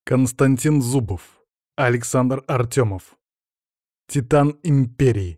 Константин Зубов. Александр Артемов. Титан Империи.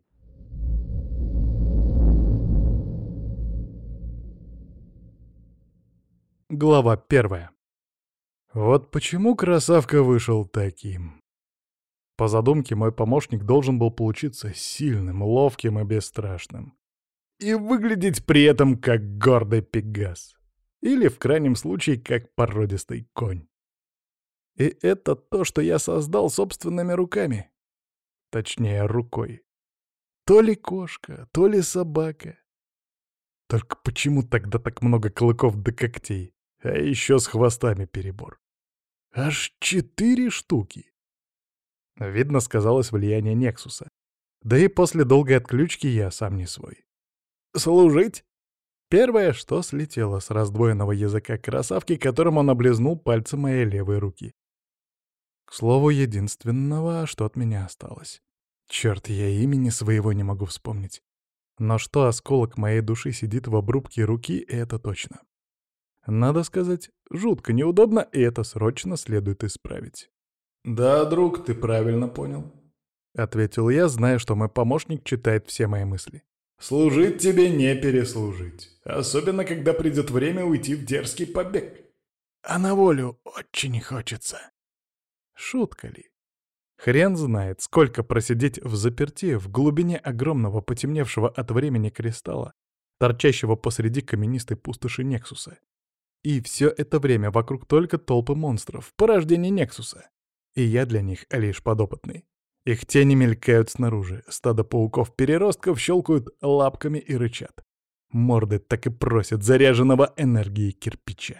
Глава 1. Вот почему красавка вышел таким. По задумке, мой помощник должен был получиться сильным, ловким и бесстрашным. И выглядеть при этом как гордый пегас. Или, в крайнем случае, как породистый конь. И это то, что я создал собственными руками. Точнее, рукой. То ли кошка, то ли собака. Только почему тогда так много клыков до когтей? А еще с хвостами перебор. Аж 4 штуки. Видно, сказалось влияние Нексуса. Да и после долгой отключки я сам не свой. Служить? Первое, что слетело с раздвоенного языка красавки, которым он облизнул пальцы моей левой руки. К слову, единственного, что от меня осталось. Черт, я имени своего не могу вспомнить. Но что осколок моей души сидит в обрубке руки, это точно. Надо сказать, жутко неудобно, и это срочно следует исправить. «Да, друг, ты правильно понял», — ответил я, зная, что мой помощник читает все мои мысли. «Служить тебе не переслужить, особенно когда придет время уйти в дерзкий побег. А на волю очень хочется». Шутка ли? Хрен знает, сколько просидеть в заперти в глубине огромного потемневшего от времени кристалла, торчащего посреди каменистой пустоши Нексуса. И все это время вокруг только толпы монстров, порождение Нексуса. И я для них лишь подопытный. Их тени мелькают снаружи, стадо пауков-переростков щелкают лапками и рычат. Морды так и просят заряженного энергией кирпича.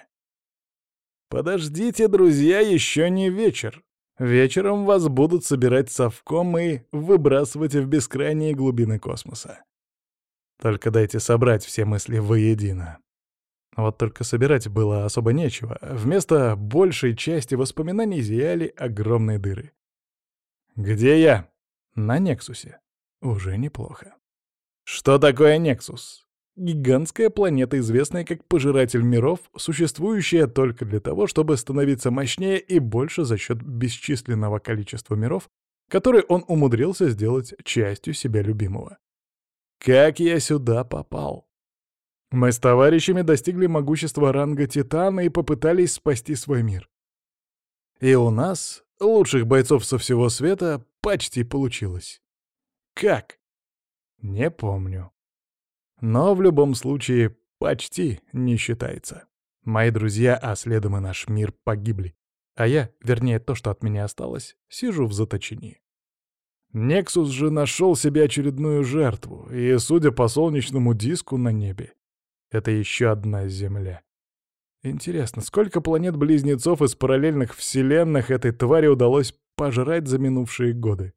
Подождите, друзья, еще не вечер. Вечером вас будут собирать совком и выбрасывать в бескрайние глубины космоса. Только дайте собрать все мысли воедино. Вот только собирать было особо нечего. Вместо большей части воспоминаний зияли огромные дыры. Где я? На Нексусе. Уже неплохо. Что такое Нексус? Гигантская планета, известная как Пожиратель миров, существующая только для того, чтобы становиться мощнее и больше за счет бесчисленного количества миров, которые он умудрился сделать частью себя любимого. Как я сюда попал? Мы с товарищами достигли могущества ранга Титана и попытались спасти свой мир. И у нас, лучших бойцов со всего света, почти получилось. Как? Не помню. Но в любом случае почти не считается. Мои друзья, а следом и наш мир, погибли. А я, вернее то, что от меня осталось, сижу в заточении. Нексус же нашел себе очередную жертву, и, судя по солнечному диску на небе, это еще одна Земля. Интересно, сколько планет-близнецов из параллельных вселенных этой твари удалось пожрать за минувшие годы?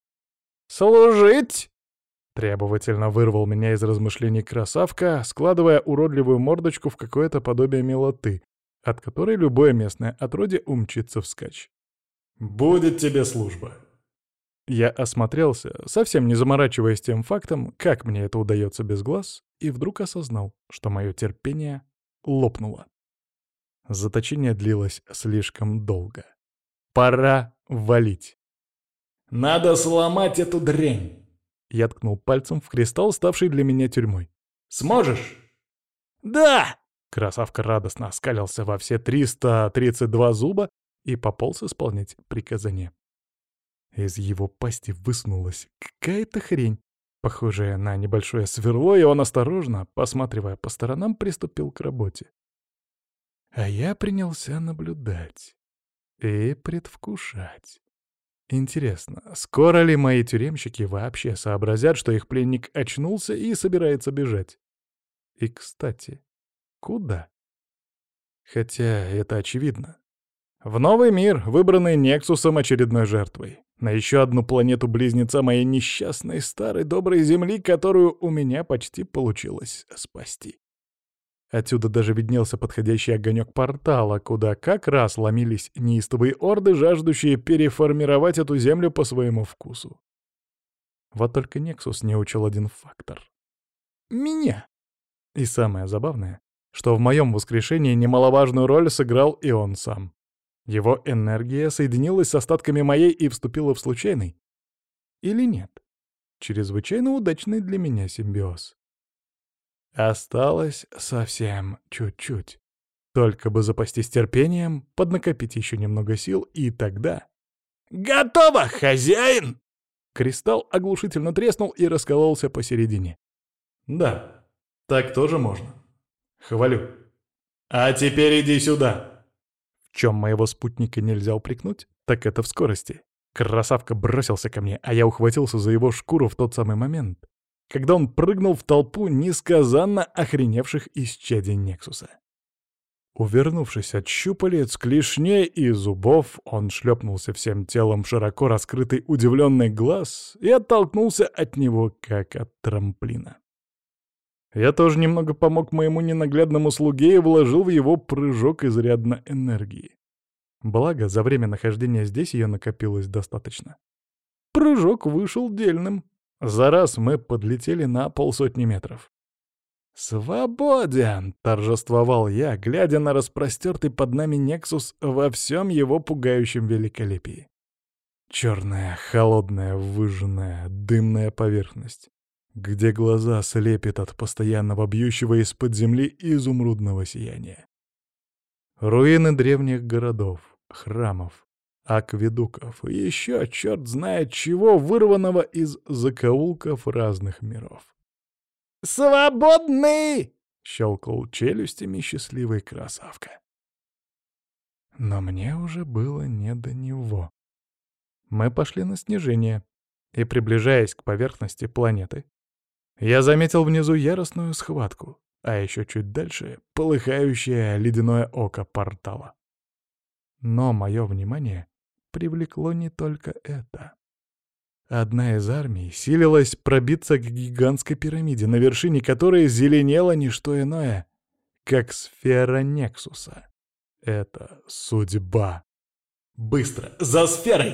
«Служить!» Требовательно вырвал меня из размышлений красавка, складывая уродливую мордочку в какое-то подобие милоты, от которой любое местное отродье умчится вскачь. «Будет тебе служба!» Я осмотрелся, совсем не заморачиваясь тем фактом, как мне это удается без глаз, и вдруг осознал, что мое терпение лопнуло. Заточение длилось слишком долго. Пора валить. «Надо сломать эту дрянь!» Я ткнул пальцем в кристалл, ставший для меня тюрьмой. «Сможешь?» «Да!» Красавка радостно оскалился во все 332 зуба и пополз исполнять приказание. Из его пасти высунулась какая-то хрень, похожая на небольшое сверло, и он осторожно, посматривая по сторонам, приступил к работе. А я принялся наблюдать и предвкушать. Интересно, скоро ли мои тюремщики вообще сообразят, что их пленник очнулся и собирается бежать? И, кстати, куда? Хотя это очевидно. В новый мир, выбранный Нексусом очередной жертвой. На еще одну планету-близнеца моей несчастной старой доброй Земли, которую у меня почти получилось спасти. Отсюда даже виднелся подходящий огонек портала, куда как раз ломились неистовые орды, жаждущие переформировать эту землю по своему вкусу. Вот только Нексус не учел один фактор. Меня. И самое забавное, что в моем воскрешении немаловажную роль сыграл и он сам. Его энергия соединилась с остатками моей и вступила в случайный? Или нет? Чрезвычайно удачный для меня симбиоз. Осталось совсем чуть-чуть. Только бы запастись терпением, поднакопить еще немного сил, и тогда... «Готово, хозяин!» Кристалл оглушительно треснул и раскололся посередине. «Да, так тоже можно. Хвалю. А теперь иди сюда!» В чем моего спутника нельзя упрекнуть, так это в скорости. Красавка бросился ко мне, а я ухватился за его шкуру в тот самый момент, когда он прыгнул в толпу несказанно охреневших исчадий Нексуса. Увернувшись от щупалец, клешней и зубов, он шлепнулся всем телом в широко раскрытый удивленный глаз и оттолкнулся от него, как от трамплина. Я тоже немного помог моему ненаглядному слуге и вложил в его прыжок изрядно энергии. Благо, за время нахождения здесь ее накопилось достаточно. Прыжок вышел дельным. За раз мы подлетели на 50 метров. «Свободен!» — торжествовал я, глядя на распростертый под нами Нексус во всем его пугающем великолепии. Черная, холодная, выжженная, дымная поверхность, где глаза слепят от постоянного бьющего из-под земли изумрудного сияния. Руины древних городов, храмов, акведуков и еще черт знает чего, вырванного из закоулков разных миров. «Свободны!» — щелкал челюстями счастливый красавка. Но мне уже было не до него. Мы пошли на снижение, и, приближаясь к поверхности планеты, я заметил внизу яростную схватку, а еще чуть дальше — полыхающее ледяное око портала. Но мое внимание привлекло не только это. Одна из армий силилась пробиться к гигантской пирамиде, на вершине которой зеленело не что иное, как сфера Нексуса. Это судьба. «Быстро! За сферой!»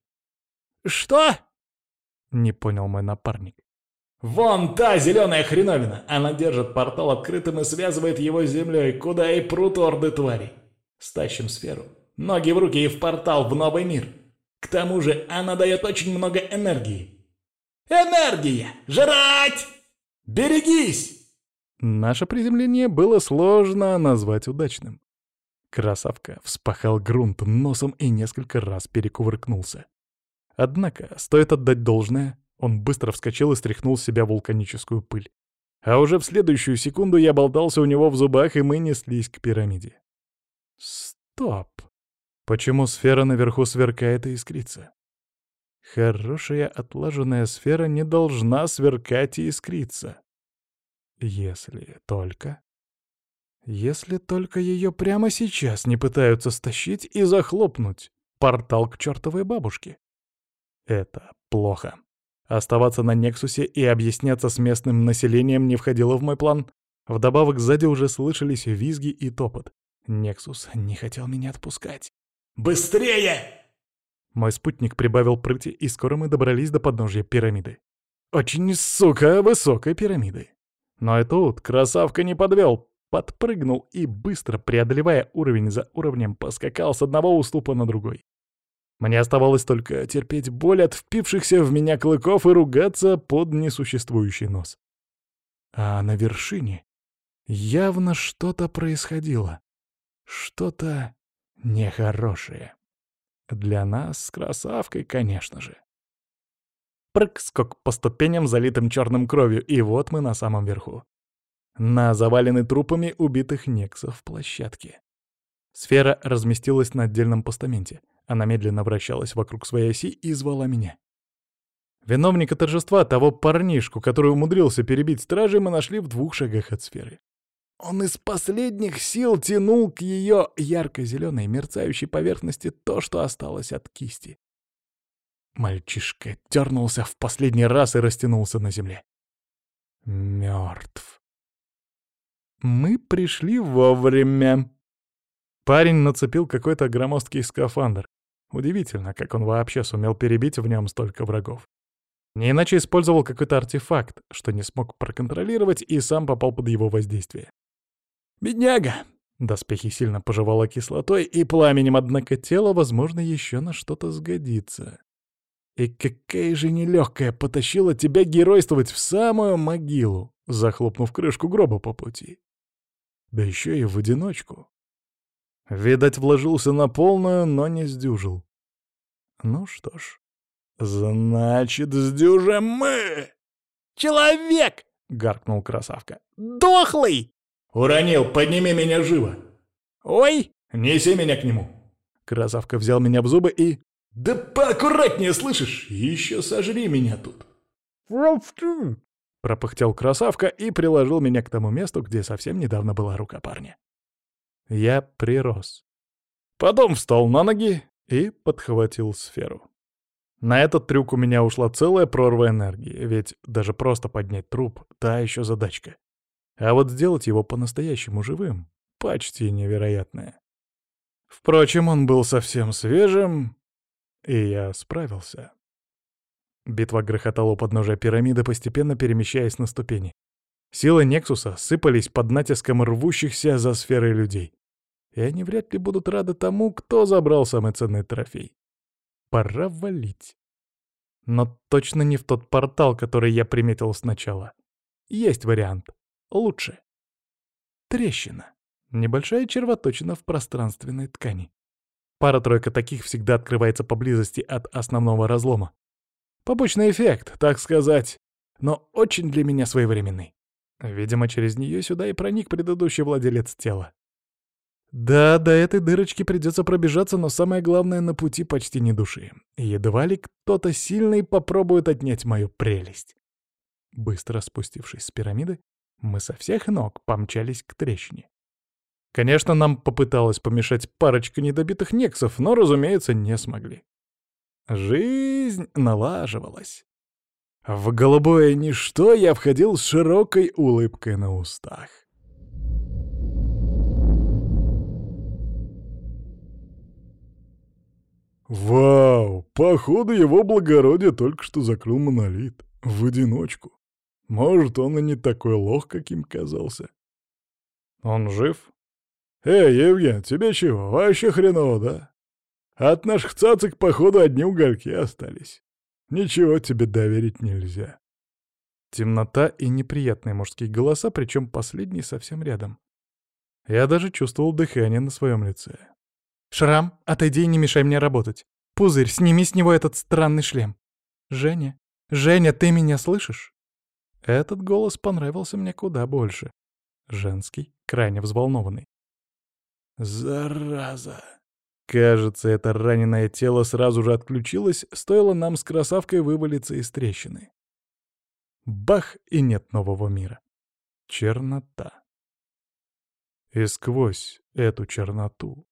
«Что?» — не понял мой напарник. «Вон та зеленая хреновина! Она держит портал открытым и связывает его с землей, куда и прут орды тварей. Стащим сферу. Ноги в руки и в портал в новый мир. К тому же она дает очень много энергии. Энергия! Жрать! Берегись!» Наше приземление было сложно назвать удачным. Красавка вспахал грунт носом и несколько раз перекувыркнулся. Однако, стоит отдать должное, он быстро вскочил и стряхнул с себя вулканическую пыль. А уже в следующую секунду я болтался у него в зубах, и мы неслись к пирамиде. Стоп! Почему сфера наверху сверкает и искрится? Хорошая отлаженная сфера не должна сверкать и искриться. Если только ее прямо сейчас не пытаются стащить и захлопнуть портал к чертовой бабушке. Это плохо. Оставаться на Нексусе и объясняться с местным населением не входило в мой план. Вдобавок сзади уже слышались визги и топот. Нексус не хотел меня отпускать. «Быстрее!» Мой спутник прибавил прыти, и скоро мы добрались до подножья пирамиды. Очень, сука, высокой пирамиды. Но и тут красавка не подвел, подпрыгнул и, быстро преодолевая уровень за уровнем, поскакал с одного уступа на другой. Мне оставалось только терпеть боль от впившихся в меня клыков и ругаться под несуществующий нос. А на вершине явно что-то происходило. Что-то нехорошее. Для нас с красавкой, конечно же. Прыг-скок по ступеням, залитым черным кровью, и вот мы на самом верху. На заваленной трупами убитых нексов площадке. Сфера разместилась на отдельном постаменте. Она медленно вращалась вокруг своей оси и звала меня. Виновника торжества, того парнишку, который умудрился перебить стражей, мы нашли в 2 шагах от сферы. Он из последних сил тянул к ее ярко-зеленой мерцающей поверхности то, что осталось от кисти. Мальчишка дернулся в последний раз и растянулся на земле. Мертв. Мы пришли вовремя. Парень нацепил какой-то громоздкий скафандр. Удивительно, как он вообще сумел перебить в нем столько врагов. Не иначе использовал какой-то артефакт, что не смог проконтролировать и сам попал под его воздействие. «Бедняга!» Доспехи сильно пожевало кислотой и пламенем, однако тело, возможно, еще на что-то сгодится. И какая же нелегкая потащила тебя геройствовать в самую могилу, захлопнув крышку гроба по пути. Да еще и в одиночку. Видать, вложился на полную, но не сдюжил. Ну что ж, значит, сдюжим мы! «Человек!» — гаркнул красавка. «Дохлый!» «Уронил, подними меня живо!» «Ой!» «Неси меня к нему!» Красавка взял меня в зубы и... «Да поаккуратнее, слышишь? Еще сожри меня тут!» пропыхтел красавка и приложил меня к тому месту, где совсем недавно была рука парня. Я прирос. Потом встал на ноги и подхватил сферу. На этот трюк у меня ушла целая прорва энергии, ведь даже просто поднять труп — та еще задачка. А вот сделать его по-настоящему живым — почти невероятное. Впрочем, он был совсем свежим, и я справился. Битва грохотала у подножия пирамиды, постепенно перемещаясь на ступени. Силы Нексуса сыпались под натиском рвущихся за сферой людей. И они вряд ли будут рады тому, кто забрал самый ценный трофей. Пора валить. Но точно не в тот портал, который я приметил сначала. Есть вариант. Лучше. Трещина. Небольшая червоточина в пространственной ткани. Пара-тройка таких всегда открывается поблизости от основного разлома. Побочный эффект, так сказать, но очень для меня своевременный. Видимо, через нее сюда и проник предыдущий владелец тела. Да, до этой дырочки придется пробежаться, но самое главное, на пути почти ни души. Едва ли кто-то сильный попробует отнять мою прелесть. Быстро спустившись с пирамиды, мы со всех ног помчались к трещине. Конечно, нам попыталась помешать парочка недобитых нексов, но, разумеется, не смогли. Жизнь налаживалась. В голубое ничто я входил с широкой улыбкой на устах. «Вау! Походу, его благородие только что закрыл монолит. В одиночку. Может, он и не такой лох, каким казался». «Он жив?» «Эй, Евген, тебе чего? Вообще хреново, да? От наших цацик, походу, одни угольки остались. Ничего тебе доверить нельзя». Темнота и неприятные мужские голоса, причем последний совсем рядом. Я даже чувствовал дыхание на своем лице. «Шрам, отойди и не мешай мне работать. Пузырь, сними с него этот странный шлем. Женя, Женя, ты меня слышишь?» Этот голос понравился мне куда больше. Женский, крайне взволнованный. «Зараза!» Кажется, это раненое тело сразу же отключилось, стоило нам с красавкой вывалиться из трещины. Бах, и нет нового мира. Чернота. И сквозь эту черноту...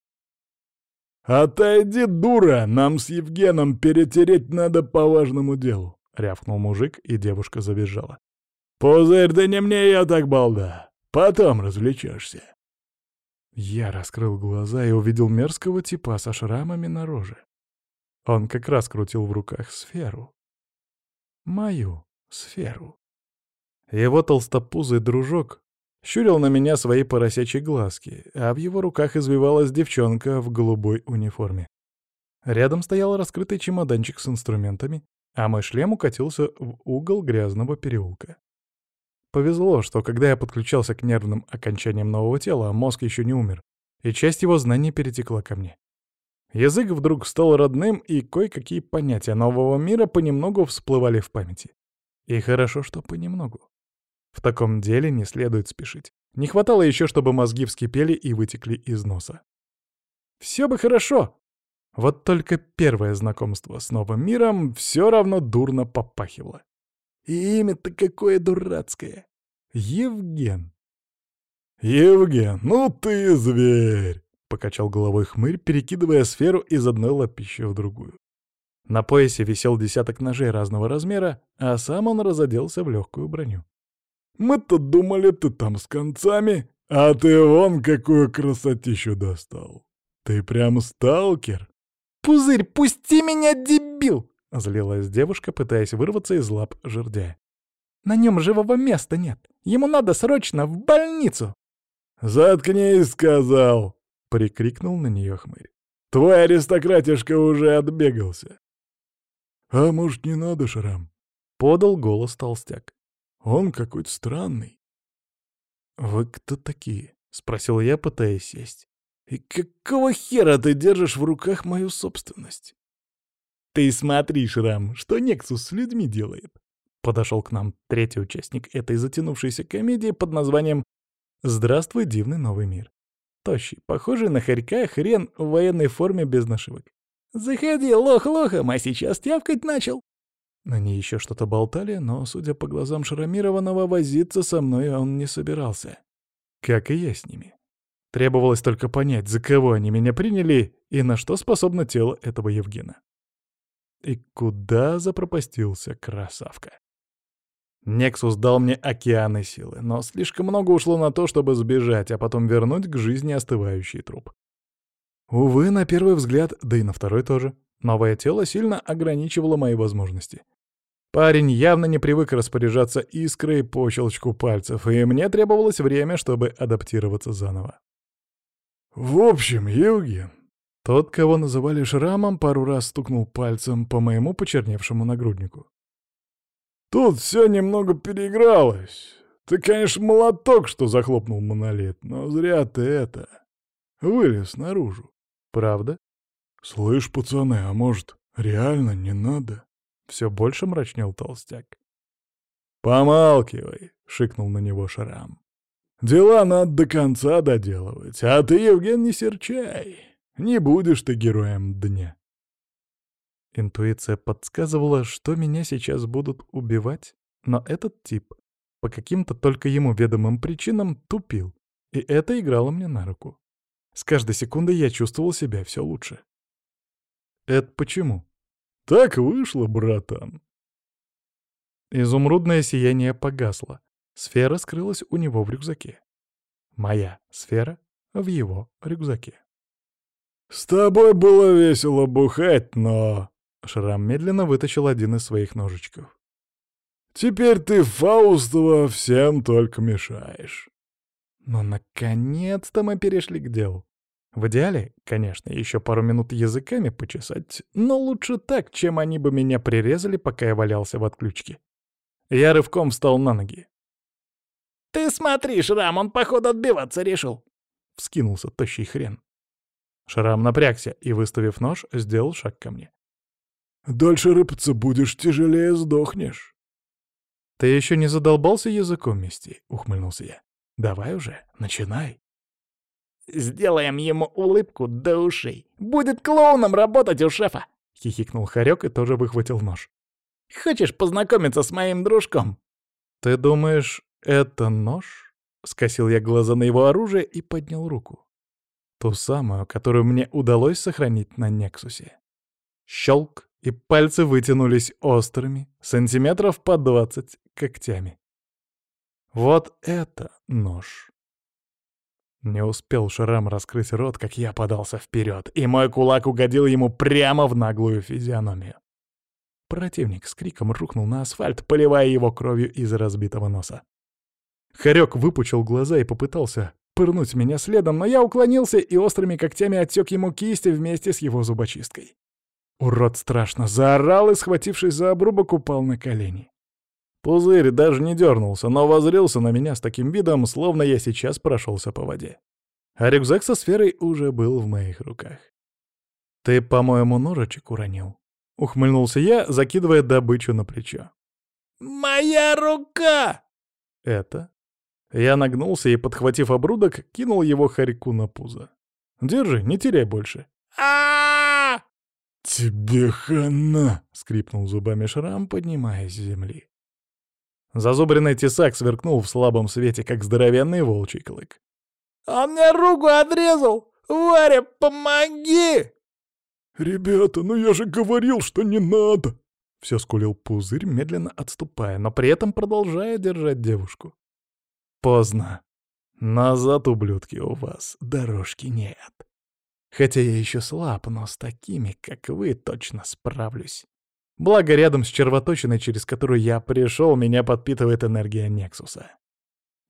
«Отойди, дура! Нам с Евгеном перетереть надо по важному делу!» — рявкнул мужик, и девушка завизжала. «Пузырь, да не мне я так, балда! Потом развлечешься!» Я раскрыл глаза и увидел мерзкого типа со шрамами на роже. Он как раз крутил в руках сферу. Мою сферу. Его толстопузый дружок щурил на меня свои поросячьи глазки, а в его руках извивалась девчонка в голубой униформе. Рядом стоял раскрытый чемоданчик с инструментами, а мой шлем укатился в угол грязного переулка. Повезло, что когда я подключался к нервным окончаниям нового тела, мозг еще не умер, и часть его знаний перетекла ко мне. Язык вдруг стал родным, и кое-какие понятия нового мира понемногу всплывали в памяти. И хорошо, что понемногу. В таком деле не следует спешить. Не хватало еще, чтобы мозги вскипели и вытекли из носа. Все бы хорошо. Вот только первое знакомство с новым миром все равно дурно попахивало. И имя-то какое дурацкое. Евген. «Евген, ну ты зверь!» — покачал головой хмырь, перекидывая сферу из одной лапищи в другую. На поясе висел десяток ножей разного размера, а сам он разоделся в легкую броню. «Мы-то думали, ты там с концами, а ты вон какую красотищу достал. Ты прям сталкер!» «Пузырь, пусти меня, дебил!» — злилась девушка, пытаясь вырваться из лап жердяя. «На нем живого места нет. Ему надо срочно в больницу!» «Заткнись, сказал!» — прикрикнул на нее хмырь. «Твой аристократишка уже отбегался!» «А может, не надо, Шрам?» — подал голос толстяк. «Он какой-то странный». «Вы кто такие?» — спросил я, пытаясь сесть. «И какого хера ты держишь в руках мою собственность?» «Ты смотри, Шрам, что Нексус с людьми делает!» Подошел к нам третий участник этой затянувшейся комедии под названием «Здравствуй, дивный новый мир». Тощий, похожий на хорька, хрен в военной форме без нашивок. «Заходи, лох лохом, а сейчас тявкать начал!» Они еще что-то болтали, но, судя по глазам шрамированного, возиться со мной он не собирался. Как и я с ними. Требовалось только понять, за кого они меня приняли и на что способно тело этого Евгена. И куда запропастился красавка? Нексус дал мне океаны силы, но слишком много ушло на то, чтобы сбежать, а потом вернуть к жизни остывающий труп. Увы, на первый взгляд, да и на второй тоже, новое тело сильно ограничивало мои возможности. Парень явно не привык распоряжаться искрой по щелчку пальцев, и мне требовалось время, чтобы адаптироваться заново. «В общем, Евген...» Тот, кого называли Шрамом, пару раз стукнул пальцем по моему почерневшему нагруднику. «Тут все немного переигралось. Ты, конечно, молоток, что захлопнул монолит, но зря ты это... вылез наружу. Правда? Слышь, пацаны, а может, реально не надо?» Все больше мрачнел толстяк. «Помалкивай», — шикнул на него Шрам. «Дела надо до конца доделывать, а ты, Евген, не серчай. Не будешь ты героем дня». Интуиция подсказывала, что меня сейчас будут убивать, но этот тип по каким-то только ему ведомым причинам тупил, и это играло мне на руку. С каждой секундой я чувствовал себя все лучше. Это почему? «Так вышло, братан». Изумрудное сияние погасло. Сфера скрылась у него в рюкзаке. Моя сфера в его рюкзаке. «С тобой было весело бухать, но...» Шрам медленно вытащил один из своих ножичков. «Теперь ты, Фаустова, всем только мешаешь». Но наконец-то мы перешли к делу. В идеале, конечно, еще пару минут языками почесать, но лучше так, чем они бы меня прирезали, пока я валялся в отключке. Я рывком встал на ноги. «Ты смотри, Шрам, он, походу, отбиваться решил!» — вскинулся тощий хрен. Шрам напрягся и, выставив нож, сделал шаг ко мне. «Дальше рыпаться будешь, тяжелее сдохнешь». «Ты еще не задолбался языком мести?» — ухмыльнулся я. «Давай уже, начинай». «Сделаем ему улыбку до ушей. Будет клоуном работать у шефа!» — хихикнул хорек и тоже выхватил нож. «Хочешь познакомиться с моим дружком?» «Ты думаешь, это нож?» — скосил я глаза на его оружие и поднял руку. Ту самую, которую мне удалось сохранить на Нексусе. Щелк, и пальцы вытянулись острыми, сантиметров по 20 когтями. Вот это нож. Не успел Шрам раскрыть рот, как я подался вперед, и мой кулак угодил ему прямо в наглую физиономию. Противник с криком рухнул на асфальт, поливая его кровью из разбитого носа. Хорек выпучил глаза и попытался пырнуть меня следом, но я уклонился и острыми когтями отсек ему кисти вместе с его зубочисткой. Урод страшно заорал и, схватившись за обрубок, упал на колени. Пузырь даже не дернулся, но воззрился на меня с таким видом, словно я сейчас прошелся по воде. А рюкзак со сферой уже был в моих руках. «Ты, по-моему, ножичек уронил?» — ухмыльнулся я, закидывая добычу на плечо. «Моя рука!» «Это?» Я нагнулся и, подхватив обрудок, кинул его хорьку на пузо. «Держи, не теряй больше». А! «Тебе хана!» — скрипнул зубами Шрам, поднимаясь с земли. Зазубренный тесак сверкнул в слабом свете, как здоровенный волчий клык. «Он мне руку отрезал! Варя, помоги!» «Ребята, ну я же говорил, что не надо!» Все скулил пузырь, медленно отступая, но при этом продолжая держать девушку. Поздно. Назад, ублюдки, у вас дорожки нет. Хотя я еще слаб, но с такими, как вы, точно справлюсь. Благо, рядом с червоточиной, через которую я пришел, меня подпитывает энергия Нексуса.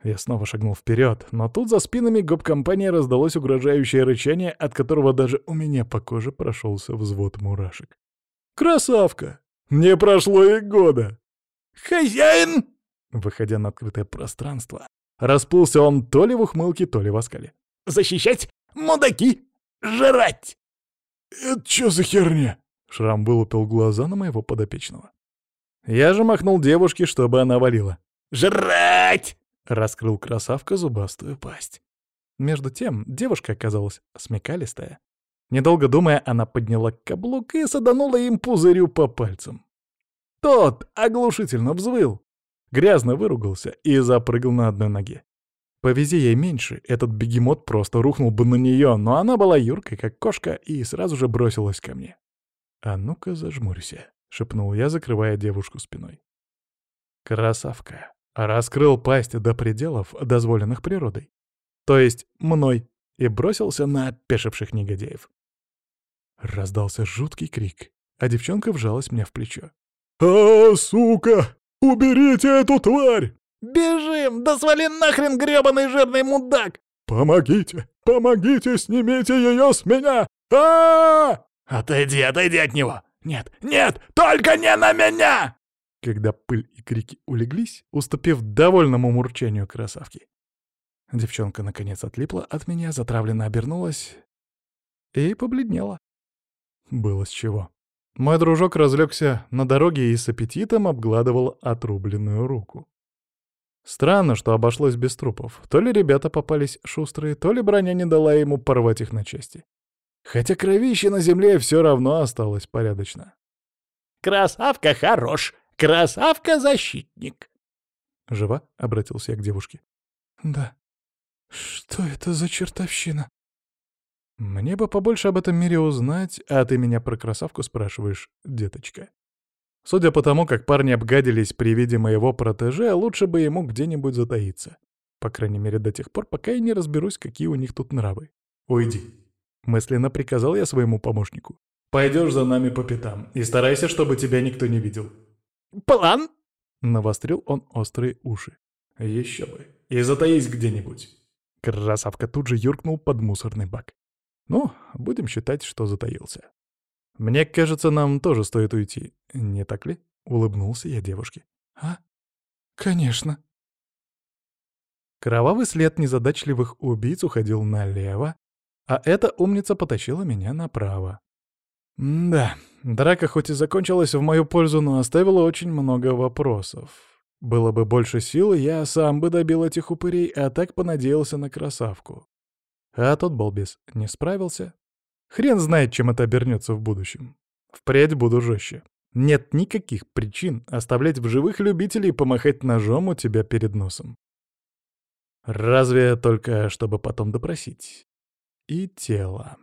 Я снова шагнул вперед, но тут за спинами гоп-компании раздалось угрожающее рычание, от которого даже у меня по коже прошелся взвод мурашек. «Красавка! Не прошло и года!» «Хозяин!» Выходя на открытое пространство, расплылся он то ли в ухмылке, то ли в оскале. «Защищать! Мудаки! Жрать!» «Это чё за херня?» Шрам вылупил глаза на моего подопечного. Я же махнул девушке, чтобы она валила. «Жрать!» — раскрыл красавка зубастую пасть. Между тем девушка оказалась смекалистая. Недолго думая, она подняла каблук и саданула им пузырю по пальцам. Тот оглушительно взвыл, грязно выругался и запрыгал на одной ноге. Повези ей меньше, этот бегемот просто рухнул бы на нее, но она была юркой, как кошка, и сразу же бросилась ко мне. «А ну-ка зажмурься», — шепнул я, закрывая девушку спиной. Красавка раскрыл пасть до пределов, дозволенных природой. То есть мной, и бросился на опешивших негодяев. Раздался жуткий крик, а девчонка вжалась мне в плечо. «А, сука! Уберите эту тварь! «Бежим! Да свали нахрен, грёбаный жирный мудак!» Помогите! Помогите! Снимите ее с меня! А! «Отойди, отойди от него! Нет, нет, только не на меня!» Когда пыль и крики улеглись, уступив довольному мурчанию красавки, девчонка наконец отлипла от меня, затравленно обернулась и побледнела. Было с чего. Мой дружок разлегся на дороге и с аппетитом обгладывал отрубленную руку. Странно, что обошлось без трупов. То ли ребята попались шустрые, то ли броня не дала ему порвать их на части. Хотя кровище на земле все равно осталось порядочно. «Красавка хорош! Красавка-защитник!» «Жива?» — обратился я к девушке. «Да. Что это за чертовщина?» «Мне бы побольше об этом мире узнать, а ты меня про красавку спрашиваешь, деточка». Судя по тому, как парни обгадились при виде моего протеже, лучше бы ему где-нибудь затаиться. По крайней мере, до тех пор, пока я не разберусь, какие у них тут нравы. «Уйди», — мысленно приказал я своему помощнику. «Пойдешь за нами по пятам, и старайся, чтобы тебя никто не видел». «План?» — навострил он острые уши. «Еще бы. И затаись где-нибудь». Красавка тут же юркнул под мусорный бак. Ну, будем считать, что затаился. «Мне кажется, нам тоже стоит уйти, не так ли?» — улыбнулся я девушке. «А? Конечно». Кровавый след незадачливых убийц уходил налево, а эта умница потащила меня направо. Да, драка хоть и закончилась в мою пользу, но оставила очень много вопросов. Было бы больше сил, я сам бы добил этих упырей, а так понадеялся на красавку. А тот балбес не справился. Хрен знает, чем это обернется в будущем. Впредь буду жестче. Нет никаких причин оставлять в живых любителей и помахать ножом у тебя перед носом. Разве только, чтобы потом допросить. И тело.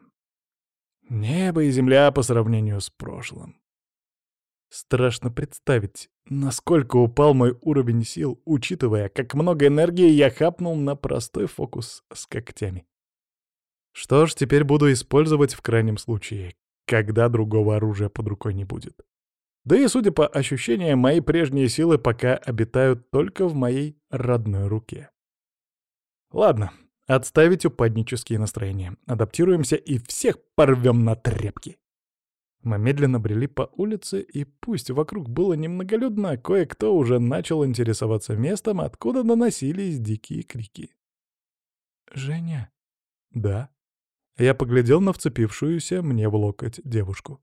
Небо и земля по сравнению с прошлым. Страшно представить, насколько упал мой уровень сил, учитывая, как много энергии я хапнул на простой фокус с когтями. Что ж, теперь буду использовать в крайнем случае, когда другого оружия под рукой не будет. Да и, судя по ощущениям, мои прежние силы пока обитают только в моей родной руке. Ладно, отставить упаднические настроения. Адаптируемся и всех порвем на тряпки. Мы медленно брели по улице, и пусть вокруг было немноголюдно, кое-кто уже начал интересоваться местом, откуда доносились дикие крики. «Женя?» «Да». Я поглядел на вцепившуюся мне в локоть девушку.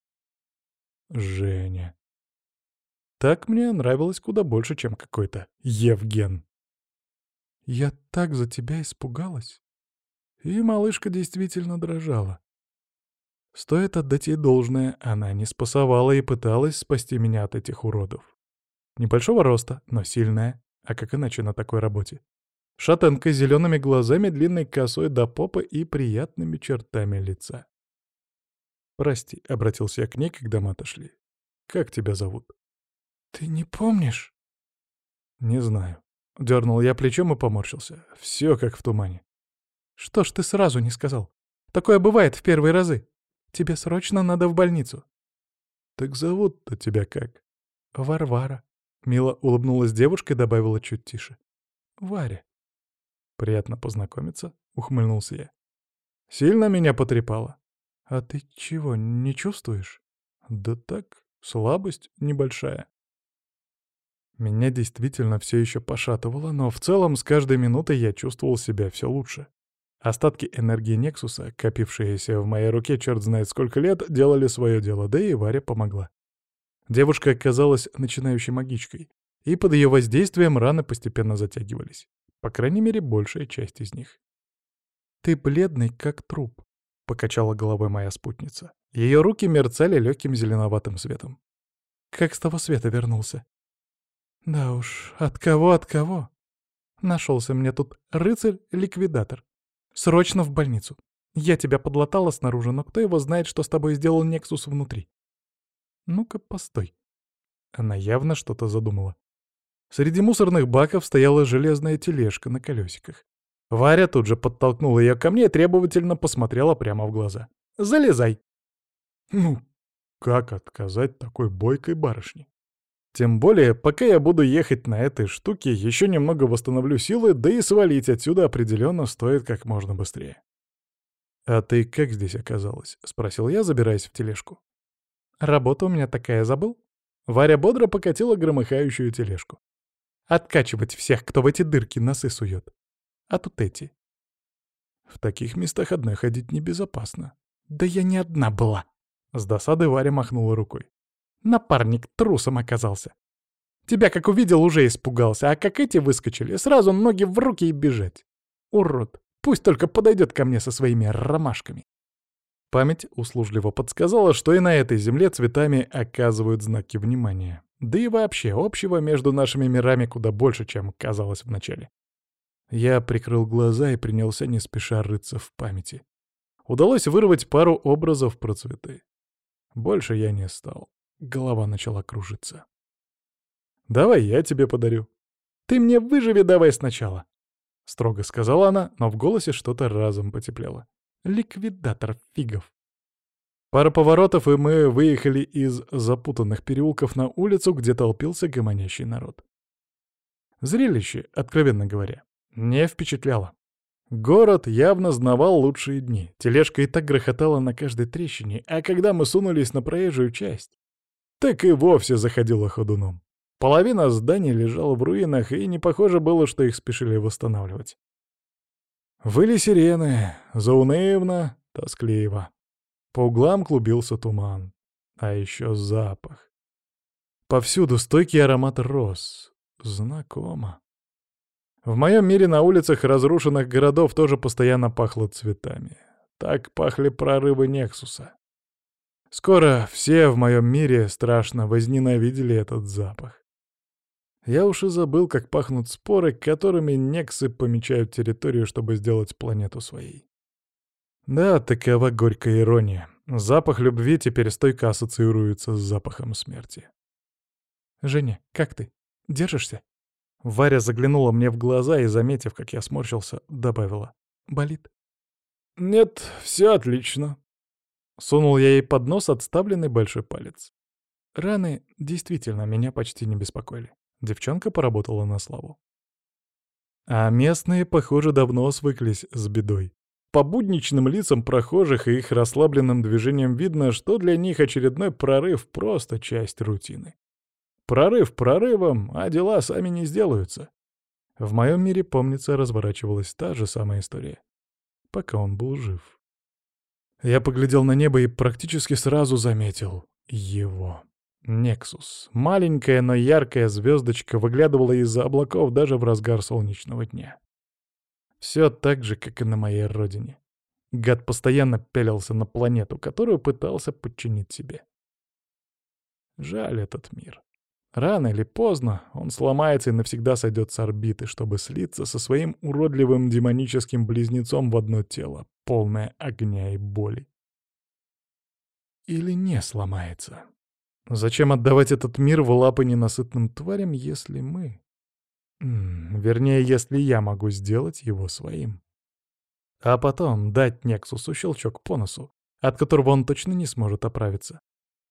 «Женя». Так мне нравилось куда больше, чем какой-то Евген. «Я так за тебя испугалась». И малышка действительно дрожала. Стоит отдать ей должное, она не спасовала и пыталась спасти меня от этих уродов. Небольшого роста, но сильная, а как иначе на такой работе? Шатенка с зелеными глазами, длинной косой до попы и приятными чертами лица. «Прости», — обратился я к ней, когда мы отошли. «Как тебя зовут?» «Ты не помнишь?» «Не знаю». Дернул я плечом и поморщился. Все как в тумане. «Что ж ты сразу не сказал? Такое бывает в первые разы. Тебе срочно надо в больницу». «Так зовут-то тебя как?» «Варвара», — мило улыбнулась девушка и добавила чуть тише. Варя. Приятно познакомиться, ухмыльнулся я. Сильно меня потрепало. А ты чего, не чувствуешь? Да так, слабость небольшая. Меня действительно все еще пошатывало, но в целом с каждой минутой я чувствовал себя все лучше. Остатки энергии Нексуса, копившиеся в моей руке черт знает сколько лет, делали свое дело, да и Варя помогла. Девушка оказалась начинающей магичкой, и под ее воздействием раны постепенно затягивались. По крайней мере, большая часть из них. «Ты бледный, как труп», — покачала головой моя спутница. Ее руки мерцали легким зеленоватым светом. «Как с того света вернулся?» «Да уж, от кого, от кого? Нашелся мне тут рыцарь-ликвидатор. Срочно в больницу. Я тебя подлатала снаружи, но кто его знает, что с тобой сделал Нексус внутри? Ну-ка, постой». Она явно что-то задумала. Среди мусорных баков стояла железная тележка на колесиках. Варя тут же подтолкнула ее ко мне и требовательно посмотрела прямо в глаза. «Залезай!» Ну, как отказать такой бойкой барышне? Тем более, пока я буду ехать на этой штуке, еще немного восстановлю силы, да и свалить отсюда определенно стоит как можно быстрее. «А ты как здесь оказалась?» — спросил я, забираясь в тележку. «Работа у меня такая, забыл?» Варя бодро покатила громыхающую тележку. «Откачивать всех, кто в эти дырки носы сует. А тут эти». «В таких местах одной ходить небезопасно». «Да я не одна была!» С досады Варя махнула рукой. «Напарник трусом оказался. Тебя как увидел, уже испугался, а как эти выскочили, сразу ноги в руки и бежать. Урод, пусть только подойдет ко мне со своими ромашками». Память услужливо подсказала, что и на этой земле цветами оказывают знаки внимания. Да и вообще, общего между нашими мирами куда больше, чем казалось вначале. Я прикрыл глаза и принялся не спеша рыться в памяти. Удалось вырвать пару образов про цветы. Больше я не стал. Голова начала кружиться. «Давай я тебе подарю». «Ты мне выживи давай сначала», — строго сказала она, но в голосе что-то разом потеплело. «Ликвидатор фигов». Пара поворотов, и мы выехали из запутанных переулков на улицу, где толпился гомонящий народ. Зрелище, откровенно говоря, не впечатляло. Город явно знавал лучшие дни. Тележка и так грохотала на каждой трещине, а когда мы сунулись на проезжую часть, так и вовсе заходила ходуном. Половина зданий лежала в руинах, и не похоже было, что их спешили восстанавливать. Выли сирены, заунывно, тоскливо. По углам клубился туман. А еще запах. Повсюду стойкий аромат роз. Знакомо. В моем мире на улицах разрушенных городов тоже постоянно пахло цветами. Так пахли прорывы Нексуса. Скоро все в моем мире страшно возненавидели этот запах. Я уж и забыл, как пахнут споры, которыми нексы помечают территорию, чтобы сделать планету своей. Да, такова горькая ирония. Запах любви теперь стойко ассоциируется с запахом смерти. «Женя, как ты? Держишься?» Варя заглянула мне в глаза и, заметив, как я сморщился, добавила. «Болит?» «Нет, все отлично». Сунул я ей под нос отставленный большой палец. Раны действительно меня почти не беспокоили. Девчонка поработала на славу. А местные, похоже, давно свыклись с бедой. По будничным лицам прохожих и их расслабленным движениям видно, что для них очередной прорыв — просто часть рутины. Прорыв прорывом, а дела сами не сделаются. В моем мире, помнится, разворачивалась та же самая история. Пока он был жив. Я поглядел на небо и практически сразу заметил его. Нексус. Маленькая, но яркая звездочка выглядывала из-за облаков даже в разгар солнечного дня. Все так же, как и на моей родине. Гад постоянно пялился на планету, которую пытался подчинить себе. Жаль этот мир. Рано или поздно он сломается и навсегда сойдет с орбиты, чтобы слиться со своим уродливым демоническим близнецом в одно тело, полное огня и боли. Или не сломается. Зачем отдавать этот мир в лапы ненасытным тварям, если мы... Вернее, если я могу сделать его своим. А потом дать Нексусу щелчок по носу, от которого он точно не сможет оправиться.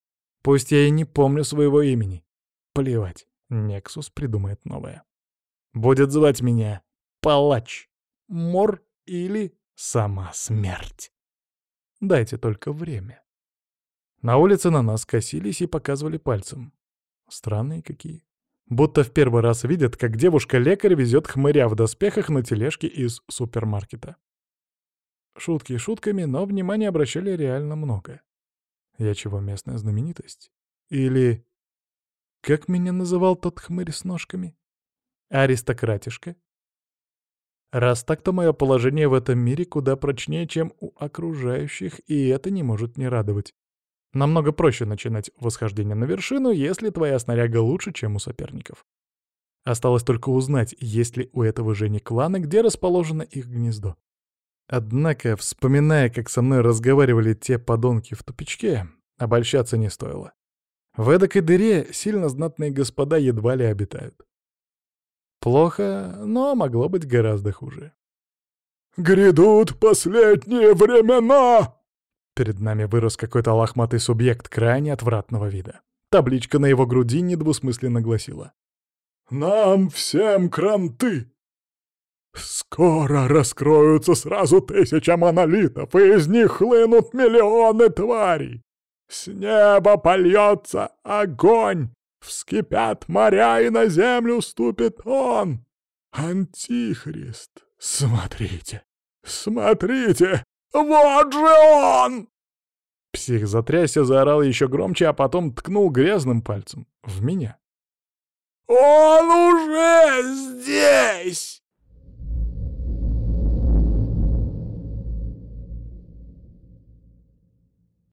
Пусть я и не помню своего имени. Плевать, Нексус придумает новое. Будет звать меня Палач, Мор или сама смерть. Дайте только время. На улице на нас косились и показывали пальцем. Странные какие. Будто в первый раз видят, как девушка-лекарь везет хмыря в доспехах на тележке из супермаркета. Шутки шутками, но внимания обращали реально много. Я чего, местная знаменитость? Или... Как меня называл тот хмырь с ножками? Аристократишка? Раз так, то мое положение в этом мире куда прочнее, чем у окружающих, и это не может не радовать. Намного проще начинать восхождение на вершину, если твоя снаряга лучше, чем у соперников. Осталось только узнать, есть ли у этого Жени клан и где расположено их гнездо. Однако, вспоминая, как со мной разговаривали те подонки в тупичке, обольщаться не стоило. В эдакой дыре сильно знатные господа едва ли обитают. Плохо, но могло быть гораздо хуже. «Грядут последние времена!» Перед нами вырос какой-то лохматый субъект крайне отвратного вида. Табличка на его груди недвусмысленно гласила: «Нам всем кранты! Скоро раскроются сразу 1000 монолитов, и из них хлынут миллионы тварей! С неба польется огонь! Вскипят моря, и на землю ступит он! Антихрист! Смотрите! Смотрите! Вот же он!» Псих затрясся, заорал еще громче, а потом ткнул грязным пальцем в меня. «Он уже здесь!»